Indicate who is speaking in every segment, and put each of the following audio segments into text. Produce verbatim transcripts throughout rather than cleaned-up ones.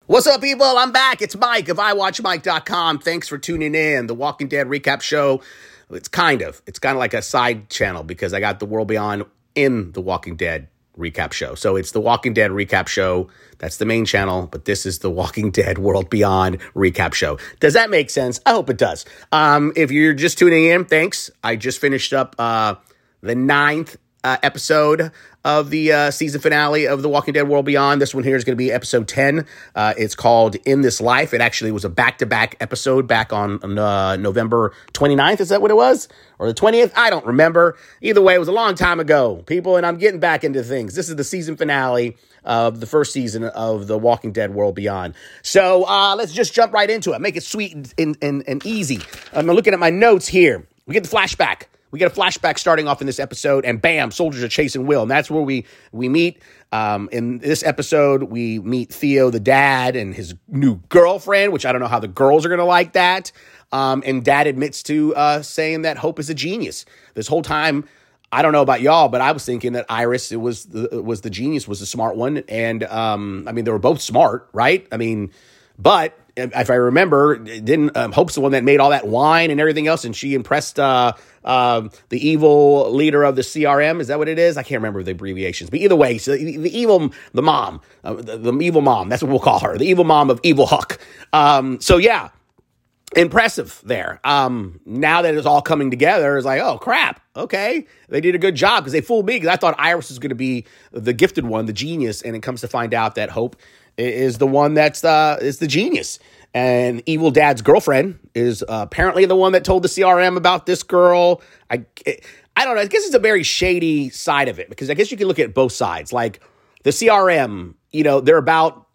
Speaker 1: What's up, people? I'm back. It's Mike of i watch mike dot com. Thanks for tuning in. The Walking Dead recap show. It's kind of. It's kind of like a side channel because I got The World Beyond in The Walking Dead recap show. So it's The Walking Dead recap show. That's the main channel, but this is The Walking Dead World Beyond recap show. Does that make sense? I hope it does. Um, if you're just tuning in, thanks. I just finished up uh, the ninth uh, episode of the uh, season finale of The Walking Dead World Beyond. This one here is going to be episode ten. Uh, it's called In This Life. It actually was a back-to-back episode back on uh, November twenty-ninth. Is that what it was? Or the twentieth? I don't remember. Either way, it was a long time ago, people, and I'm getting back into things. This is the season finale of the first season of The Walking Dead World Beyond. So uh, let's just jump right into it. Make it sweet and, and, and easy. I'm looking at my notes here. We get the flashback. We get a flashback starting off in this episode, and bam, soldiers are chasing Will. And that's where we we meet. Um, in this episode, we meet Theo, the dad, and his new girlfriend, which I don't know how the girls are going to like that. Um, and dad admits to uh, saying that Hope is a genius. This whole time, I don't know about y'all, but I was thinking that Iris it was the, was the genius, was the smart one. And, um, I mean, they were both smart, right? I mean, but if I remember, didn't um, Hope's the one that made all that wine and everything else, and she impressed uh, uh, the evil leader of the C R M. Is that what it is? I can't remember the abbreviations, but either way, so the, the evil, the mom, uh, the, the evil mom. That's what we'll call her, the evil mom of Evil Huck. Um, so yeah, impressive there. Um, now that it's all coming together, it's like, oh crap, okay, they did a good job because they fooled me because I thought Iris was going to be the gifted one, the genius, and it comes to find out that Hope is the one that's uh, is the genius. And Evil Dad's girlfriend is uh, apparently the one that told the C R M about this girl. I, I don't know. I guess it's a very shady side of it because I guess you can look at both sides. Like the C R M, you know, they're about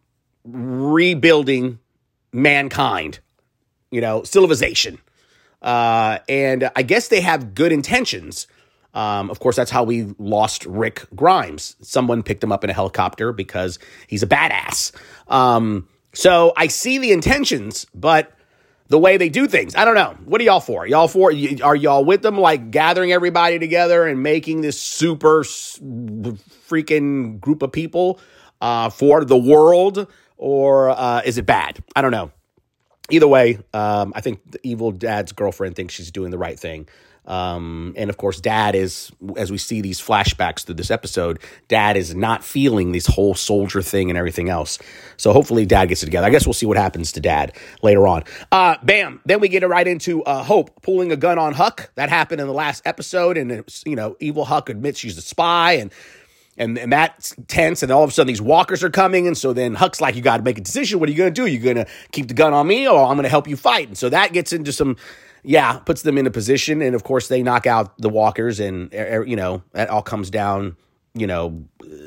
Speaker 1: rebuilding mankind, you know, civilization. Uh, and I guess they have good intentions. Um, of course, that's how we lost Rick Grimes. Someone picked him up in a helicopter because he's a badass. Um, so I see the intentions, but the way they do things, I don't know. What are y'all for? Y'all for? Are y'all with them, like gathering everybody together and making this super freaking group of people uh, for the world? Or uh, is it bad? I don't know. Either way, um, I think the evil dad's girlfriend thinks she's doing the right thing. Um, and of course, dad is, as we see these flashbacks through this episode, dad is not feeling this whole soldier thing and everything else. So hopefully dad gets it together. I guess we'll see what happens to dad later on. Uh, bam. Then we get right into uh, Hope pulling a gun on Huck. That happened in the last episode. And, it was, you know, evil Huck admits she's a spy and And, and that's tense, and all of a sudden these walkers are coming, and so then Huck's like, you got to make a decision. What are you going to do? You're going to keep the gun on me, or I'm going to help you fight? And so that gets into some, yeah, puts them in a position, and of course they knock out the walkers, and, you know, that all comes down, you know,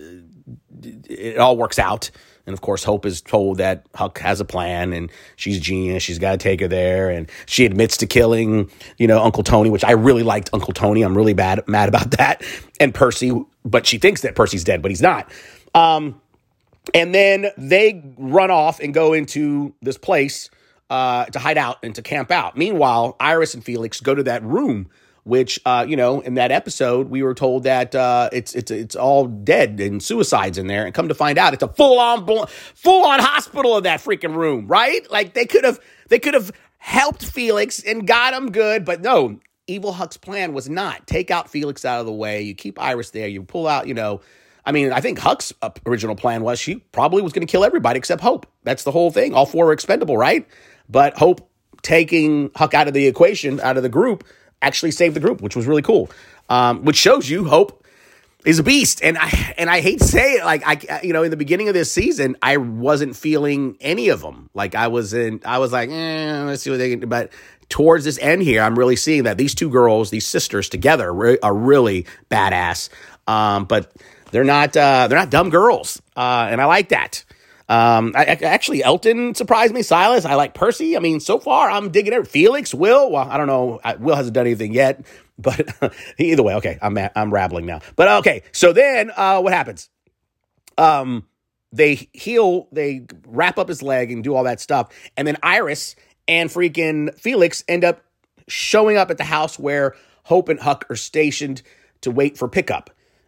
Speaker 1: it all works out. And of course, Hope is told that Huck has a plan and she's a genius. She's got to take her there. And she admits to killing, you know, Uncle Tony, which I really liked Uncle Tony. I'm really bad, mad about that. And Percy, but she thinks that Percy's dead, but he's not. Um, and then they run off and go into this place uh, to hide out and to camp out. Meanwhile, Iris and Felix go to that room, which, uh, you know, in that episode, we were told that uh, it's it's it's all dead and suicides in there. And come to find out, it's a full-on full-on hospital in that freaking room, right? Like, they could have they could have helped Felix and got him good. But no, Evil Huck's plan was not. Take out Felix out of the way. You keep Iris there. You pull out, you know. I mean, I think Huck's original plan was she probably was going to kill everybody except Hope. That's the whole thing. All four are expendable, right? But Hope taking Huck out of the equation, out of the group, actually saved the group, which was really cool. Um, which shows you Hope is a beast. And I and I hate to say it, like I, you know, in the beginning of this season, I wasn't feeling any of them. Like I was in, I was like, eh, let's see what they can do. But towards this end here, I'm really seeing that these two girls, these sisters together, re- are really badass. Um, but they're not, uh, they're not dumb girls, uh, and I like that. Um, I, I, actually, Elton surprised me. Silas, I like Percy. I mean, so far, I'm digging it. Felix, Will, well, I don't know. I, Will hasn't done anything yet, but either way, okay, I'm I'm rambling now. But okay, so then uh, what happens? Um, they heal, they wrap up his leg and do all that stuff, and then Iris and freaking Felix end up showing up at the house where Hope and Huck are stationed to wait for pickup.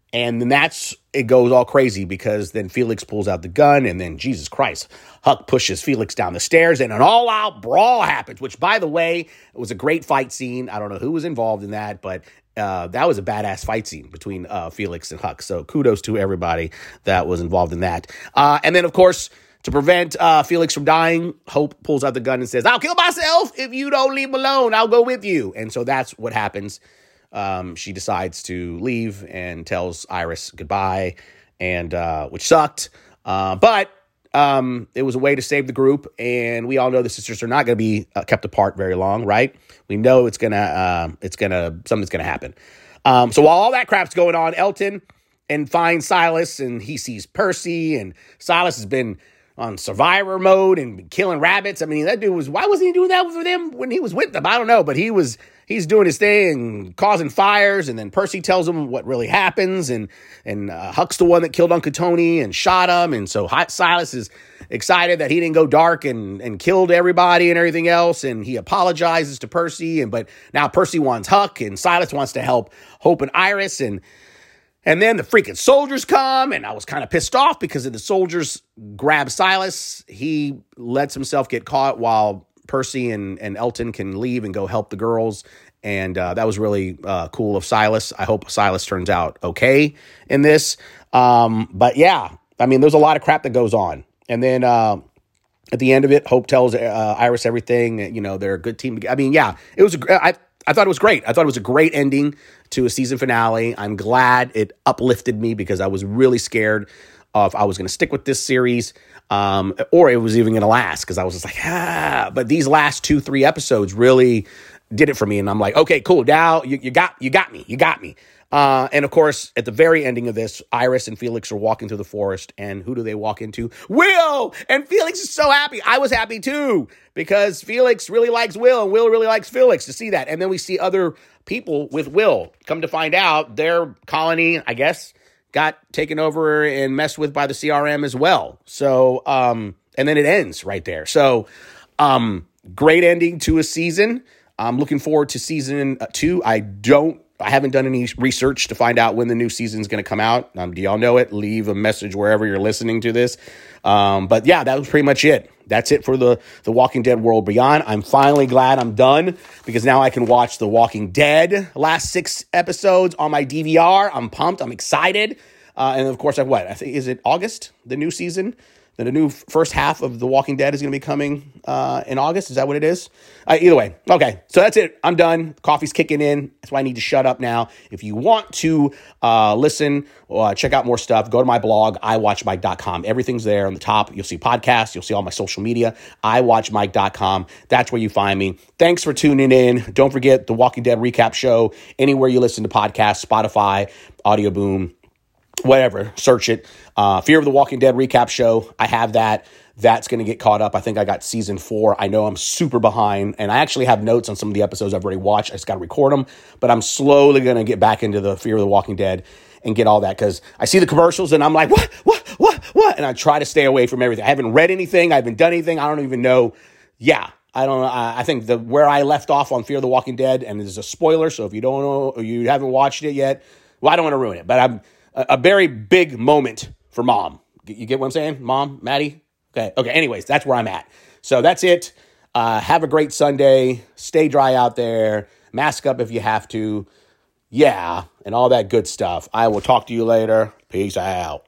Speaker 1: And then that's, it goes all crazy because then Felix pulls out the gun and then, Jesus Christ, Huck pushes Felix down the stairs and an all-out brawl happens, which, by the way, it was a great fight scene. I don't know who was involved in that, but uh, that was a badass fight scene between uh, Felix and Huck. So kudos to everybody that was involved in that. Uh, and then, of course, to prevent uh, Felix from dying, Hope pulls out the gun and says, I'll kill myself if you don't leave me alone. I'll go with you. And so that's what happens. Um, she decides to leave and tells Iris goodbye, and uh, which sucked. Uh, but um, it was a way to save the group, and we all know the sisters are not going to be uh, kept apart very long, right? We know it's gonna, uh, it's gonna, something's gonna happen. Um, so while all that crap's going on, Elton and finds Silas, and he sees Percy, and Silas has been on survivor mode and been killing rabbits. I mean, that dude was, why wasn't he doing that for them when he was with them? I don't know, but he was, he's doing his thing and causing fires. And then Percy tells him what really happens. And, and uh, Huck's the one that killed Uncle Tony and shot him. And so Silas is excited that he didn't go dark and, and killed everybody and everything else. And he apologizes to Percy. And, but now Percy wants Huck and Silas wants to help Hope and Iris. And, And then the freaking soldiers come, and I was kind of pissed off because if the soldiers grab Silas, he lets himself get caught while Percy and, and Elton can leave and go help the girls. And uh, that was really uh, cool of Silas. I hope Silas turns out okay in this. Um, but yeah, I mean, there's a lot of crap that goes on. And then uh, at the end of it, Hope tells uh, Iris everything. You know, they're a good team. I mean, yeah, it was, I, I thought it was great. I thought it was a great ending to a season finale. I'm glad it uplifted me because I was really scared of I was going to stick with this series um, or it was even going to last because I was just like, ah. But these last two, three episodes really did it for me. And I'm like, okay, cool. Now you, you got you got me. You got me. Uh, and of course, at the very ending of this, Iris and Felix are walking through the forest. And who do they walk into? Will! And Felix is so happy. I was happy too because Felix really likes Will and Will really likes Felix to see that. And then we see other people with Will. Come to find out, their colony, I guess, got taken over and messed with by the C R M as well. So, um, and then it ends right there. So, um, great ending to a season. I'm looking forward to season two. I don't, I haven't done any research to find out when the new season is going to come out. Um, do y'all know it? Leave a message wherever you're listening to this. Um, but yeah, that was pretty much it. That's it for the, the Walking Dead World Beyond. I'm finally glad I'm done because now I can watch The Walking Dead last six episodes on my D V R. I'm pumped. I'm excited. Uh, and of course, I what? I think, is it August, the new season? The new first half of The Walking Dead is going to be coming uh, in August. Is that what it is? Uh, either way. Okay, so that's it. I'm done. Coffee's kicking in. That's why I need to shut up now. If you want to uh, listen or uh, check out more stuff, go to my blog, i watch mike dot com. Everything's there on the top. You'll see podcasts. You'll see all my social media, i watch mike dot com. That's where you find me. Thanks for tuning in. Don't forget The Walking Dead Recap Show. Anywhere you listen to podcasts, Spotify, Audio Boom, whatever, search it. Uh, Fear of the Walking Dead Recap Show. I have that. That's going to get caught up. I think I got season four. I know I'm super behind, and I actually have notes on some of the episodes I've already watched. I just got to record them, but I'm slowly going to get back into the Fear of the Walking Dead and get all that because I see the commercials and I'm like, what, what, what, what? And I try to stay away from everything. I haven't read anything. I haven't done anything. I don't even know. Yeah. I don't know. I think the where I left off on Fear of the Walking Dead, and there's a spoiler, so if you don't know or you haven't watched it yet, well, I don't want to ruin it, but I'm a, a very big moment for Mom. You get what I'm saying? Mom, Maddie? Okay. Okay. Anyways, that's where I'm at. So that's it. Uh, have a great Sunday. Stay dry out there. Mask up if you have to. Yeah. And all that good stuff. I will talk to you later. Peace out.